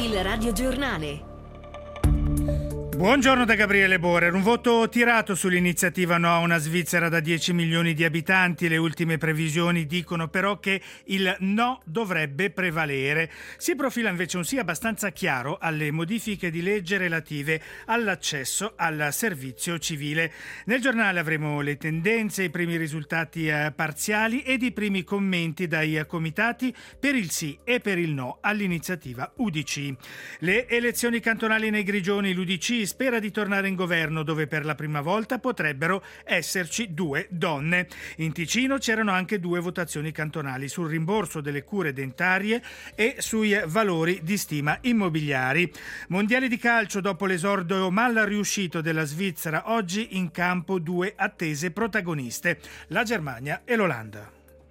Il radiogiornale. Buongiorno da Gabriele Borer. Un voto tirato sull'iniziativa no a una Svizzera da 10 milioni di abitanti. Le ultime previsioni dicono però che il no dovrebbe prevalere. Si profila invece un sì abbastanza chiaro alle modifiche di legge relative all'accesso al servizio civile. Nel giornale avremo le tendenze, i primi risultati parziali ed i primi commenti dai comitati per il sì e per il no all'iniziativa UDC. Le elezioni cantonali nei Grigioni, l'UDC spera di tornare in governo dove per la prima volta potrebbero esserci 2 donne. In Ticino c'erano anche 2 votazioni cantonali sul rimborso delle cure dentarie e sui valori di stima immobiliari. Mondiali di calcio dopo l'esordio mal riuscito della Svizzera, oggi in campo 2 attese protagoniste, la Germania e l'Olanda.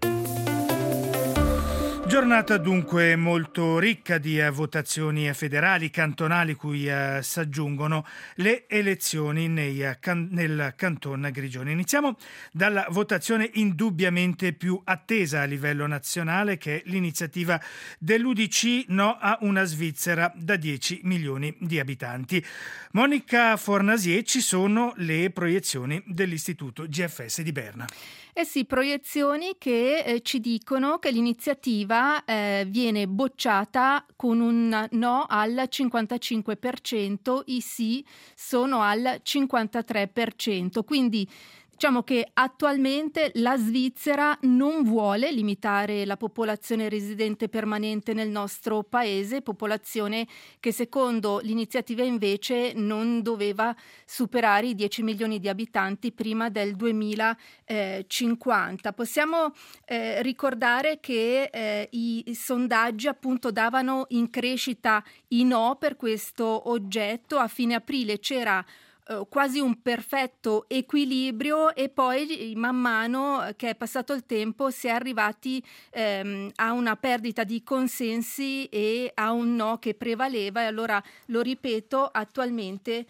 Giornata dunque molto ricca di votazioni federali, cantonali, cui si aggiungono le elezioni nel Canton Grigioni. Iniziamo dalla votazione indubbiamente più attesa a livello nazionale, che è l'iniziativa dell'UDC no a una Svizzera da 10 milioni di abitanti. Monica Fornasier, ci sono le proiezioni dell'Istituto GFS di Berna. Eh sì, proiezioni che ci dicono che l'iniziativa viene bocciata con un no al 55%, i sì sono al 53%, quindi diciamo che attualmente la Svizzera non vuole limitare la popolazione residente permanente nel nostro paese, popolazione che secondo l'iniziativa invece non doveva superare i 10 milioni di abitanti prima del 2050. Possiamo ricordare che i sondaggi appunto davano in crescita i no per questo oggetto. A fine aprile c'era quasi un perfetto equilibrio e poi man mano che è passato il tempo si è arrivati a una perdita di consensi e a un no che prevaleva. E allora, lo ripeto, attualmente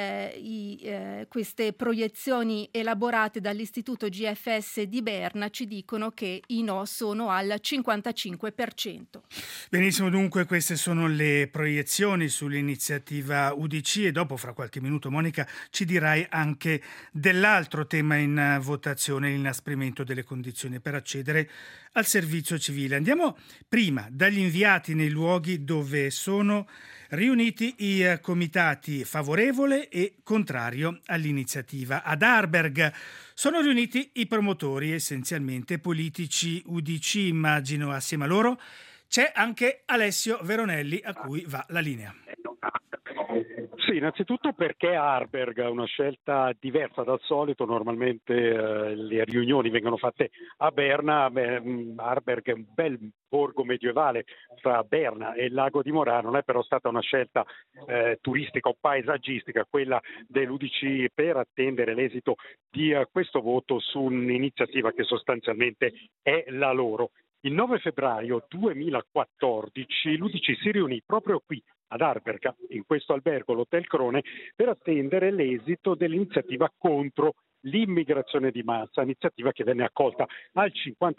queste proiezioni elaborate dall'Istituto GFS di Berna ci dicono che i no sono al 55%. Benissimo, dunque queste sono le proiezioni sull'iniziativa UDC e dopo, fra qualche minuto, Monica, ci dirai anche dell'altro tema in votazione, l'inasprimento delle condizioni per accedere al servizio civile. Andiamo prima dagli inviati nei luoghi dove sono riuniti i comitati favorevole e contrario all'iniziativa. Ad Arberg sono riuniti i promotori, essenzialmente politici UDC, immagino. Assieme a loro c'è anche Alessio Veronelli, a cui va la linea. Sì, innanzitutto perché Arberg è una scelta diversa dal solito. Normalmente le riunioni vengono fatte a Berna. Arberg è un bel borgo medievale fra Berna e il lago di Morà. Non è però stata una scelta turistica o paesaggistica quella dell'UDC per attendere l'esito di questo voto su un'iniziativa che sostanzialmente è la loro. Il 9 febbraio 2014 l'UDC si riunì proprio qui ad Arberga, in questo albergo, l'Hotel Crone, per attendere l'esito dell'iniziativa contro l'immigrazione di massa, iniziativa che venne accolta al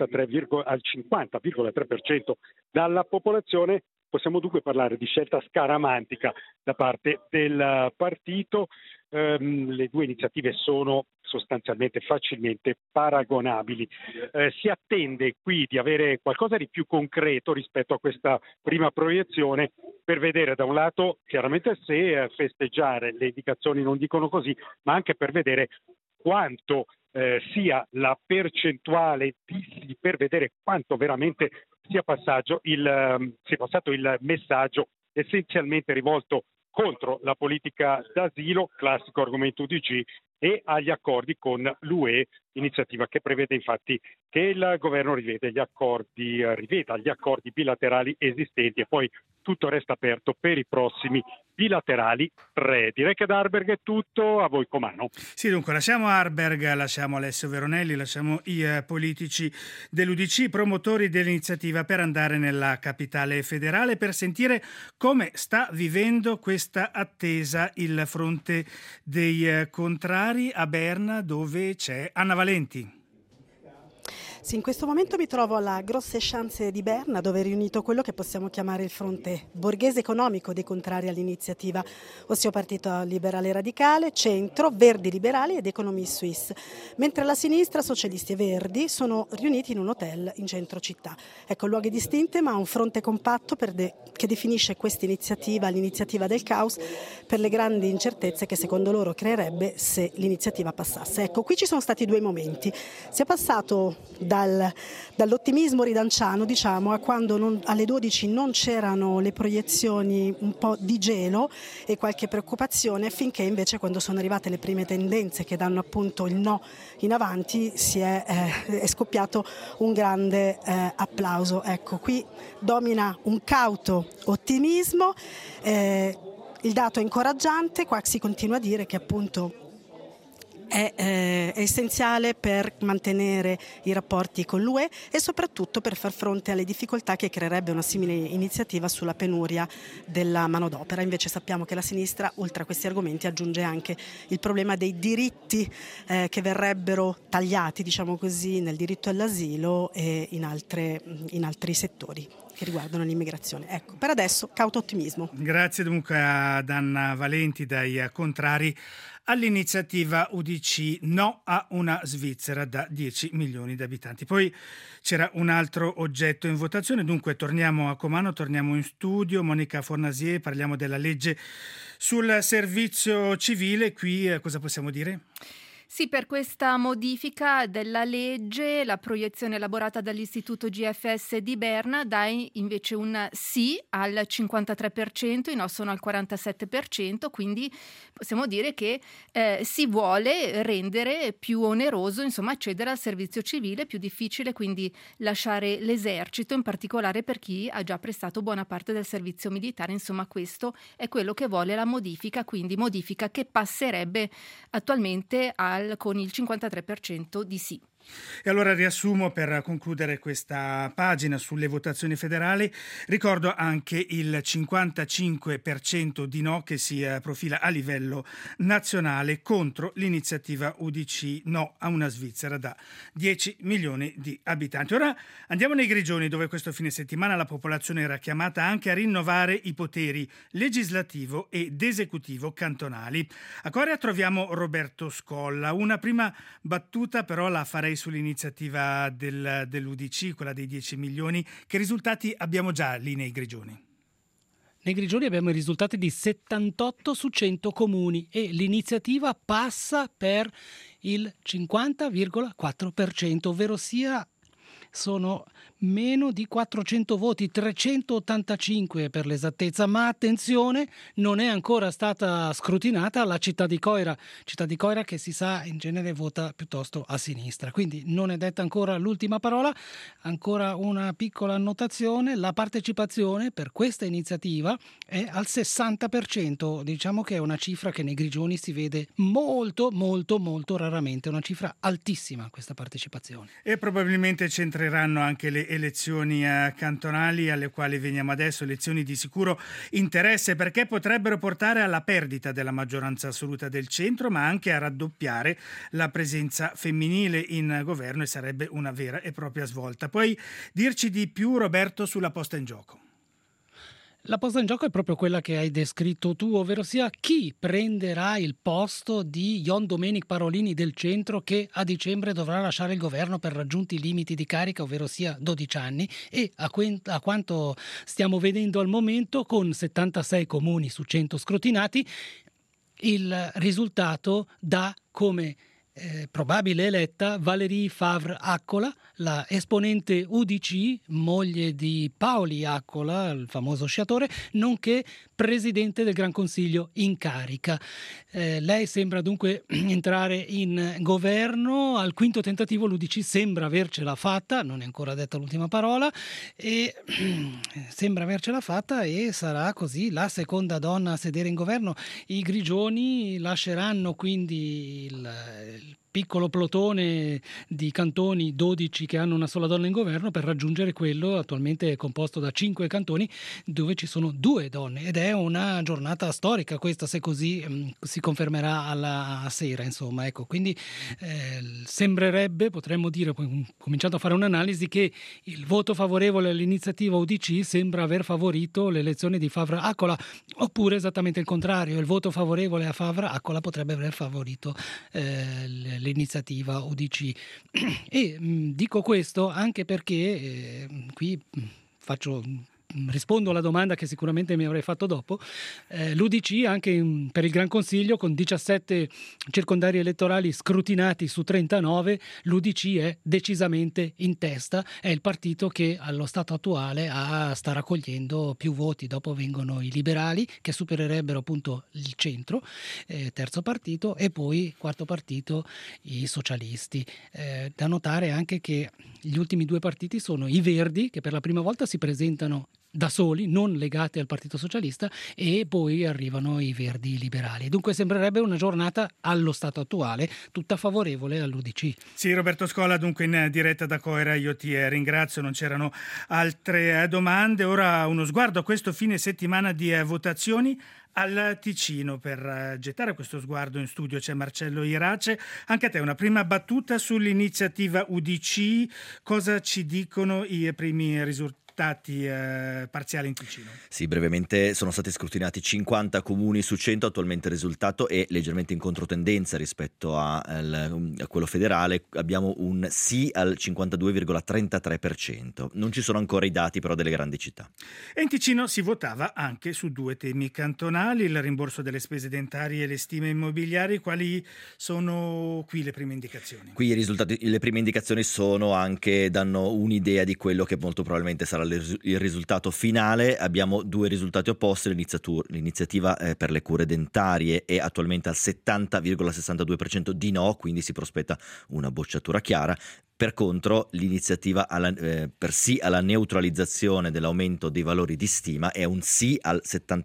50,3% dalla popolazione. Possiamo dunque parlare di scelta scaramantica da parte del partito. Le due iniziative sono sostanzialmente facilmente paragonabili. Si attende qui di avere qualcosa di più concreto rispetto a questa prima proiezione, per vedere da un lato chiaramente se festeggiare, le indicazioni non dicono così, ma anche per vedere quanto sia la percentuale per vedere quanto veramente sia passato il messaggio essenzialmente rivolto contro la politica d'asilo, classico argomento UDC, e agli accordi con l'UE, iniziativa che prevede infatti che il governo riveda gli accordi bilaterali esistenti e poi tutto resta aperto per i prossimi bilaterali 3. Direi che ad Arberg è tutto, a voi comando. Sì, dunque lasciamo Arberg, lasciamo Alessio Veronelli, lasciamo i politici dell'UDC, promotori dell'iniziativa, per andare nella capitale federale per sentire come sta vivendo questa attesa il fronte dei contrari a Berna, dove c'è Anna Valenti. Sì, in questo momento mi trovo alla Grosse Schanze di Berna, dove è riunito quello che possiamo chiamare il fronte borghese economico dei contrari all'iniziativa, ossia Partito Liberale Radicale, Centro, Verdi Liberali ed Economie Suisse, mentre la sinistra, Socialisti e Verdi, sono riuniti in un hotel in centro città. Ecco, luoghi distinti ma un fronte compatto che definisce questa iniziativa l'iniziativa del caos per le grandi incertezze che secondo loro creerebbe se l'iniziativa passasse. Ecco, qui ci sono stati due momenti. Si è passato dall'ottimismo ridanciano, diciamo, a quando alle 12 non c'erano le proiezioni, un po' di gelo e qualche preoccupazione, finché invece quando sono arrivate le prime tendenze che danno appunto il no in avanti è scoppiato un grande applauso. Ecco, qui domina un cauto ottimismo, il dato è incoraggiante, qua si continua a dire che appunto è essenziale per mantenere i rapporti con l'UE e soprattutto per far fronte alle difficoltà che creerebbe una simile iniziativa sulla penuria della manodopera. Invece sappiamo che la sinistra, oltre a questi argomenti, aggiunge anche il problema dei diritti che verrebbero tagliati, diciamo così, nel diritto all'asilo e in altri settori che riguardano l'immigrazione. Ecco, per adesso cauto ottimismo. Grazie dunque ad Anna Valenti dai contrari all'iniziativa UDC no a una Svizzera da 10 milioni di abitanti. Poi c'era un altro oggetto in votazione, dunque torniamo a Comano, torniamo in studio. Monica Fornasier, parliamo della legge sul servizio civile. Qui cosa possiamo dire? Sì, per questa modifica della legge, la proiezione elaborata dall'Istituto GFS di Berna dà invece un sì al 53%, i no sono al 47%, quindi possiamo dire che si vuole rendere più oneroso, insomma, accedere al servizio civile, più difficile quindi lasciare l'esercito, in particolare per chi ha già prestato buona parte del servizio militare. Insomma, questo è quello che vuole la modifica, quindi modifica che passerebbe attualmente con il 53% di sì. E allora riassumo per concludere questa pagina sulle votazioni federali. Ricordo anche il 55% di no che si profila a livello nazionale contro l'iniziativa UDC no a una Svizzera da 10 milioni di abitanti. Ora andiamo nei Grigioni, dove questo fine settimana la popolazione era chiamata anche a rinnovare i poteri legislativo ed esecutivo cantonali. A Coria troviamo Roberto Scolla. Una prima battuta però la farei sull'iniziativa dell'UDC, quella dei 10 milioni. Che risultati abbiamo già lì nei Grigioni? Nei Grigioni abbiamo i risultati di 78 su 100 comuni e l'iniziativa passa per il 50,4%, ovvero sia sono meno di 400 voti, 385 per l'esattezza, ma attenzione, non è ancora stata scrutinata la città di Coira che si sa in genere vota piuttosto a sinistra, quindi non è detta ancora l'ultima parola. Ancora una piccola annotazione: la partecipazione per questa iniziativa è al 60%, diciamo che è una cifra che nei Grigioni si vede molto raramente, una cifra altissima questa partecipazione. E probabilmente c'entreranno anche le elezioni cantonali, alle quali veniamo adesso, elezioni di sicuro interesse perché potrebbero portare alla perdita della maggioranza assoluta del centro, ma anche a raddoppiare la presenza femminile in governo, e sarebbe una vera e propria svolta. Puoi dirci di più, Roberto, sulla posta in gioco? La posta in gioco è proprio quella che hai descritto tu, ovvero sia chi prenderà il posto di Jon Domenic Parolini del centro, che a dicembre dovrà lasciare il governo per raggiunti limiti di carica, ovvero sia 12 anni, e a quanto stiamo vedendo al momento, con 76 comuni su 100 scrutinati, il risultato dà come probabile eletta Valérie Favre-Accola, la esponente UDC, moglie di Paoli Accola, il famoso sciatore, nonché presidente del Gran Consiglio in carica. Lei sembra dunque entrare in governo. Al quinto tentativo l'UDC sembra avercela fatta, non è ancora detta l'ultima parola, e sembra avercela fatta e sarà così la seconda donna a sedere in governo. I Grigioni lasceranno quindi il piccolo plotone di cantoni, 12 che hanno una sola donna in governo, per raggiungere quello attualmente composto da 5 cantoni dove ci sono 2 donne, ed è una giornata storica questa, se così si confermerà alla sera, insomma, ecco. Quindi sembrerebbe, potremmo dire, cominciando a fare un'analisi, che il voto favorevole all'iniziativa UDC sembra aver favorito l'elezione di Favre-Accola, oppure esattamente il contrario, il voto favorevole a Favre-Accola potrebbe aver favorito l'iniziativa UDC. E dico questo anche perché qui rispondo alla domanda che sicuramente mi avrei fatto dopo. L'UDC anche per il Gran Consiglio, con 17 circondari elettorali scrutinati su 39, l'UDC è decisamente in testa, è il partito che allo stato attuale sta raccogliendo più voti. Dopo vengono i liberali, che supererebbero appunto il centro, terzo partito, e poi quarto partito i socialisti. Da notare anche che gli ultimi 2 partiti sono i Verdi, che per la prima volta si presentano da soli, non legati al Partito Socialista, e poi arrivano i Verdi liberali. Dunque sembrerebbe una giornata allo stato attuale tutta favorevole all'UDC. Sì, Roberto Scola, dunque in diretta da Coira, io ti ringrazio, non c'erano altre domande. Ora uno sguardo a questo fine settimana di votazioni al Ticino. Per gettare questo sguardo in studio c'è Marcello Irace. Anche a te una prima battuta sull'iniziativa UDC. Cosa ci dicono i primi risultati parziali in Ticino? Sì, brevemente sono stati scrutinati 50 comuni su 100, attualmente il risultato è leggermente in controtendenza rispetto a quello federale. Abbiamo un sì al 52,33%. Non ci sono ancora i dati però delle grandi città. E in Ticino si votava anche su 2 temi cantonali: il rimborso delle spese dentarie e le stime immobiliari. Quali sono qui le prime indicazioni? Qui le prime indicazioni danno un'idea di quello che molto probabilmente sarà il risultato finale. Abbiamo 2 risultati opposti. L'iniziativa per le cure dentarie è attualmente al 70,62% di no, quindi si prospetta una bocciatura chiara. Per contro, l'iniziativa per sì alla neutralizzazione dell'aumento dei valori di stima è un sì al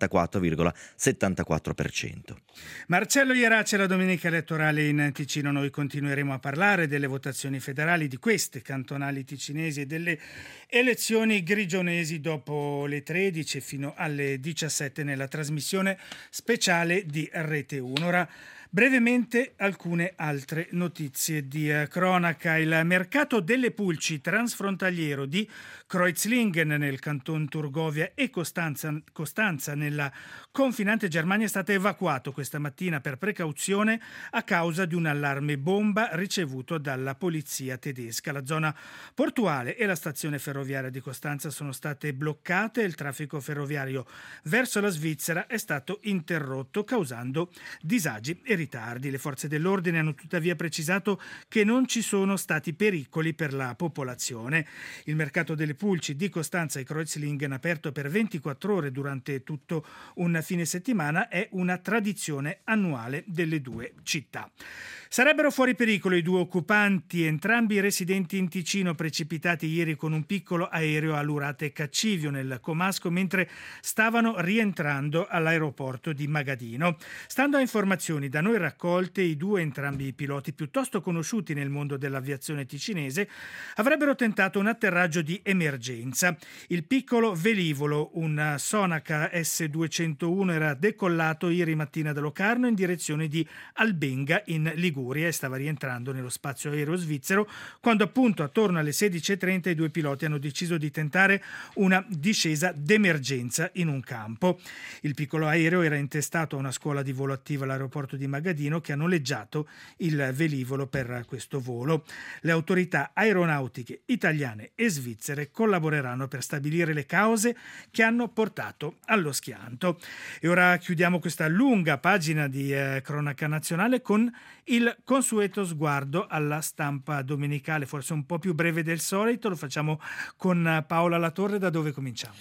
74,74%. Marcello Irace, la domenica elettorale in Ticino. Noi continueremo a parlare delle votazioni federali, di queste cantonali ticinesi e delle elezioni grigionesi dopo le 13 fino alle 17 nella trasmissione speciale di Rete 1. Ora brevemente alcune altre notizie di cronaca. Il mercato delle pulci transfrontaliero di Kreuzlingen nel canton Turgovia e Costanza nella confinante Germania è stato evacuato questa mattina per precauzione a causa di un allarme bomba ricevuto dalla polizia tedesca. La zona portuale e la stazione ferroviaria di Costanza sono state bloccate e il traffico ferroviario verso la Svizzera è stato interrotto, causando disagi e ritardi. Le forze dell'ordine hanno tuttavia precisato che non ci sono stati pericoli per la popolazione. Il mercato delle pulci di Costanza e Kreuzlingen, aperto per 24 ore durante tutto un fine settimana, è una tradizione annuale delle 2 città. Sarebbero fuori pericolo i 2 occupanti, entrambi residenti in Ticino, precipitati ieri con un piccolo aereo a Lurate Caccivio nel Comasco mentre stavano rientrando all'aeroporto di Magadino. Stando a informazioni da noi raccolte, i 2, entrambi piloti piuttosto conosciuti nel mondo dell'aviazione ticinese, avrebbero tentato un atterraggio di emergenza. Il piccolo velivolo, un Sonaca S-201, era decollato ieri mattina da Locarno in direzione di Albenga in Liguria e stava rientrando nello spazio aereo svizzero quando appunto attorno alle 16:30 i 2 piloti hanno deciso di tentare una discesa d'emergenza in un campo. Il piccolo aereo era intestato a una scuola di volo attiva all'aeroporto di Magadino che ha noleggiato il velivolo per questo volo. Le autorità aeronautiche italiane e svizzere collaboreranno per stabilire le cause che hanno portato allo schianto. E ora chiudiamo questa lunga pagina di cronaca nazionale con il consueto sguardo alla stampa domenicale, forse un po' più breve del solito. Lo facciamo con Paola Latorre. Da dove cominciamo?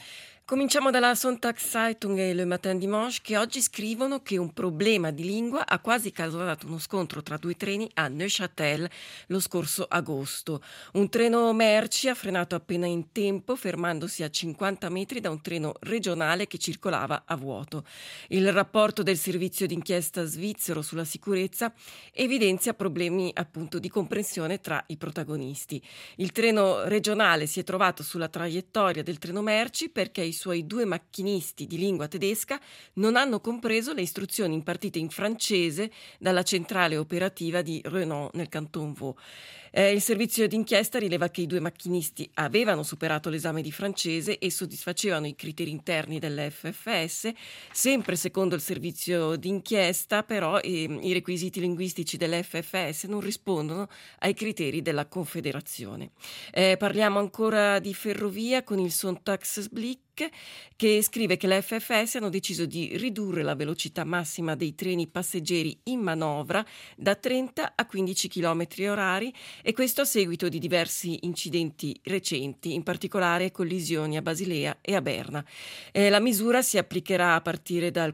Cominciamo dalla Sonntagszeitung e Le Matin Dimanche, che oggi scrivono che un problema di lingua ha quasi causato uno scontro tra due treni a Neuchâtel lo scorso agosto. Un treno merci ha frenato appena in tempo, fermandosi a 50 metri da un treno regionale che circolava a vuoto. Il rapporto del servizio d'inchiesta svizzero sulla sicurezza evidenzia problemi appunto di comprensione tra i protagonisti. Il treno regionale si è trovato sulla traiettoria del treno merci perché i suoi due macchinisti di lingua tedesca non hanno compreso le istruzioni impartite in francese dalla centrale operativa di Renan nel Canton Vaud. Il servizio d'inchiesta rileva che i due macchinisti avevano superato l'esame di francese e soddisfacevano i criteri interni dell'FFS. Sempre secondo il servizio d'inchiesta, però, i requisiti linguistici dell'FFS non rispondono ai criteri della Confederazione. Parliamo ancora di ferrovia con il Sonntagsblick, che scrive che le FFS hanno deciso di ridurre la velocità massima dei treni passeggeri in manovra da 30 a 15 km orari, e questo a seguito di diversi incidenti recenti, in particolare collisioni a Basilea e a Berna. La misura si applicherà a partire dal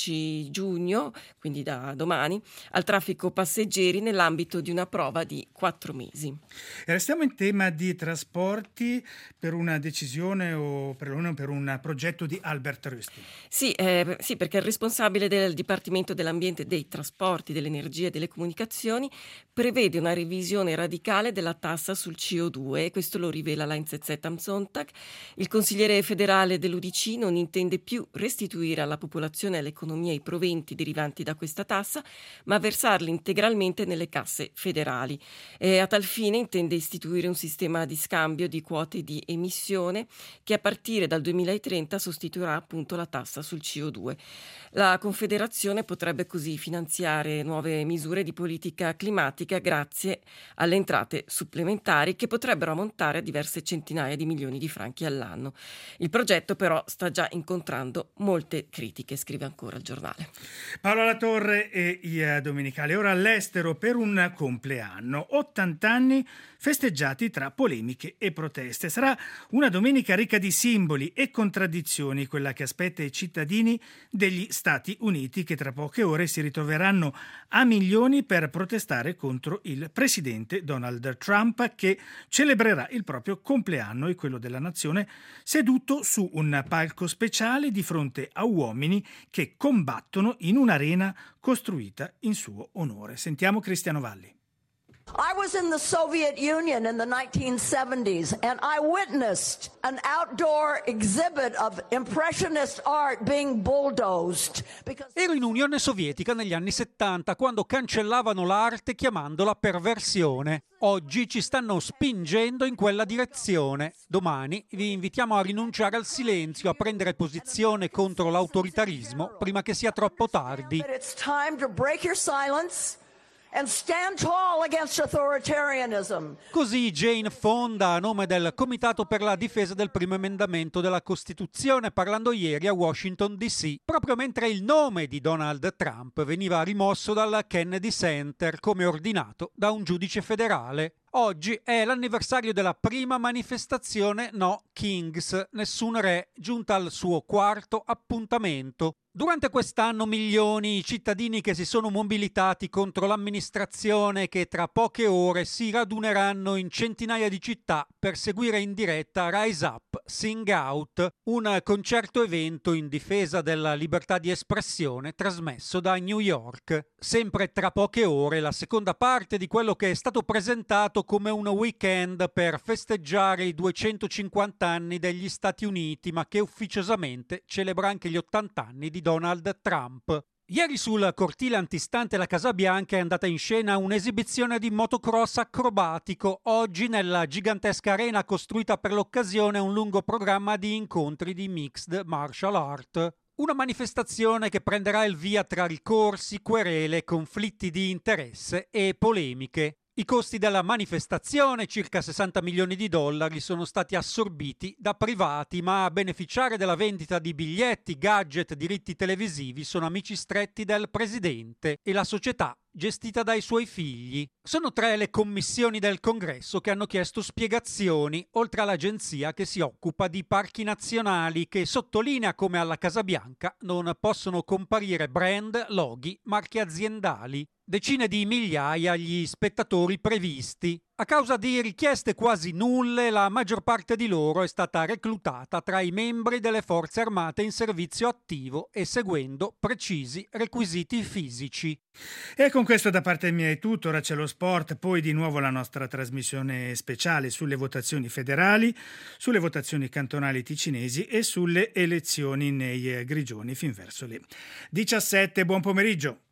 15 giugno, quindi da domani, al traffico passeggeri nell'ambito di una prova di 4 mesi. E restiamo in tema di trasporti per una decisione o per un progetto di Albert Rösti. Sì, perché il responsabile del Dipartimento dell'Ambiente, dei Trasporti, dell'Energia e delle Comunicazioni prevede una revisione radicale della tassa sul CO2, e questo lo rivela la NZZ am Sonntag. Il consigliere federale dell'UDC non intende più restituire alla popolazione e all'economia i proventi derivanti da questa tassa, ma versarli integralmente nelle casse federali. A tal fine intende istituire un sistema di scambio di quote di emissione che a partire dal 2030 sostituirà appunto la tassa sul CO2. La Confederazione potrebbe così finanziare nuove misure di politica climatica grazie alle entrate supplementari che potrebbero ammontare a diverse centinaia di milioni di franchi all'anno. Il progetto però sta già incontrando molte critiche, scrive ancora il giornale. Paola Latorre e i Domenicali. Ora all'estero per un compleanno, 80 anni festeggiati tra polemiche e proteste. Sarà una domenica ricca di simboli e contraddizioni, quella che aspetta i cittadini degli Stati Uniti, che tra poche ore si ritroveranno a milioni per protestare contro il presidente Donald Trump, che celebrerà il proprio compleanno e quello della nazione seduto su un palco speciale di fronte a uomini che combattono in un'arena costruita in suo onore. Sentiamo Cristiano Valli. I was in the Soviet Union in the 1970s and I witnessed an outdoor exhibit of impressionist art being bulldozed. Ero in Unione Sovietica negli anni 70 quando cancellavano l'arte chiamandola perversione. Oggi ci stanno spingendo in quella direzione. Domani vi invitiamo a rinunciare al silenzio, a prendere posizione contro l'autoritarismo prima che sia troppo tardi. It's time to break your silence and stand tall against authoritarianism. Così Jane Fonda, a nome del Comitato per la difesa del primo emendamento della Costituzione, parlando ieri a Washington DC, proprio mentre il nome di Donald Trump veniva rimosso dal Kennedy Center come ordinato da un giudice federale. Oggi è l'anniversario della prima manifestazione No Kings, nessun re, giunta al suo quarto appuntamento. Durante quest'anno milioni i cittadini che si sono mobilitati contro l'amministrazione, che tra poche ore si raduneranno in centinaia di città per seguire in diretta Rise Up, Sing Out, un concerto evento in difesa della libertà di espressione trasmesso da New York. Sempre tra poche ore la seconda parte di quello che è stato presentato come un weekend per festeggiare i 250 anni degli Stati Uniti, ma che ufficiosamente celebra anche gli 80 anni di Donald Trump. Ieri sul cortile antistante la Casa Bianca è andata in scena un'esibizione di motocross acrobatico. Oggi nella gigantesca arena costruita per l'occasione un lungo programma di incontri di mixed martial art. Una manifestazione che prenderà il via tra ricorsi, querele, conflitti di interesse e polemiche. I costi della manifestazione, circa 60 milioni di dollari, sono stati assorbiti da privati, ma a beneficiare della vendita di biglietti, gadget, diritti televisivi sono amici stretti del presidente e la società gestita dai suoi figli. Sono 3 le commissioni del Congresso che hanno chiesto spiegazioni, oltre all'agenzia che si occupa di parchi nazionali, che sottolinea come alla Casa Bianca non possono comparire brand, loghi, marche aziendali. Decine di migliaia gli spettatori previsti. A causa di richieste quasi nulle, la maggior parte di loro è stata reclutata tra i membri delle forze armate in servizio attivo e seguendo precisi requisiti fisici. E con questo da parte mia è tutto. Ora c'è lo sport, poi di nuovo la nostra trasmissione speciale sulle votazioni federali, sulle votazioni cantonali ticinesi e sulle elezioni nei Grigioni fin verso le 17. Buon pomeriggio.